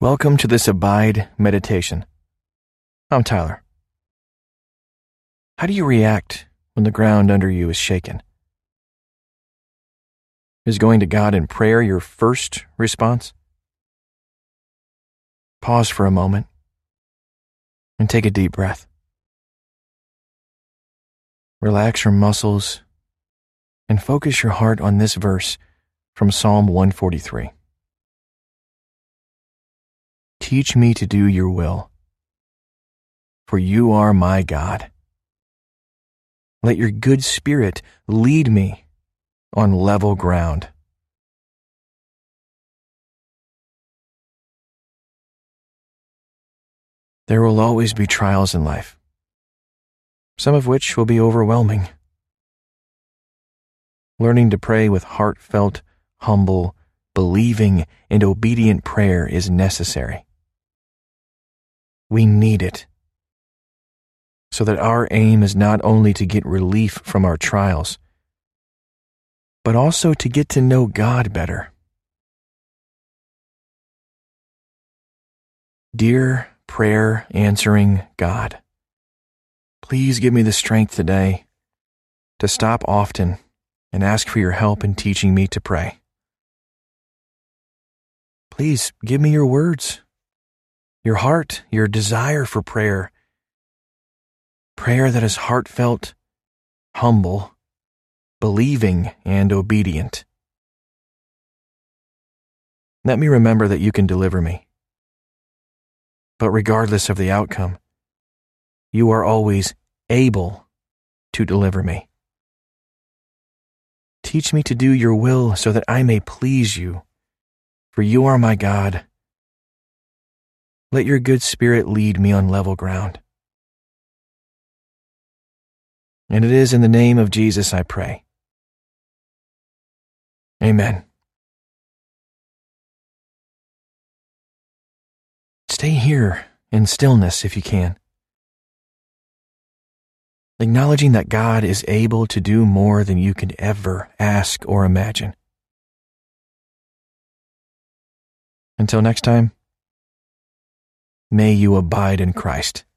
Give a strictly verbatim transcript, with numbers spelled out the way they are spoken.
Welcome to this Abide meditation. I'm Tyler. How do you react when the ground under you is shaken? Is going to God in prayer your first response? Pause for a moment and take a deep breath. Relax your muscles and focus your heart on this verse from Psalm one forty-three. Teach me to do your will, for you are my God. Let your good spirit lead me on level ground. There will always be trials in life, some of which will be overwhelming. Learning to pray with heartfelt, humble, believing, and obedient prayer is necessary. We need it, so that our aim is not only to get relief from our trials, but also to get to know God better. Dear prayer-answering God, please give me the strength today to stop often and ask for your help in teaching me to pray. Please give me your words, your heart, your desire for prayer. Prayer that is heartfelt, humble, believing, and obedient. Let me remember that you can deliver me. But regardless of the outcome, you are always able to deliver me. Teach me to do your will so that I may please you, for you are my God. Let your good spirit lead me on level ground. And it is in the name of Jesus I pray. Amen. Stay here in stillness if you can, acknowledging that God is able to do more than you could ever ask or imagine. Until next time, may you abide in Christ.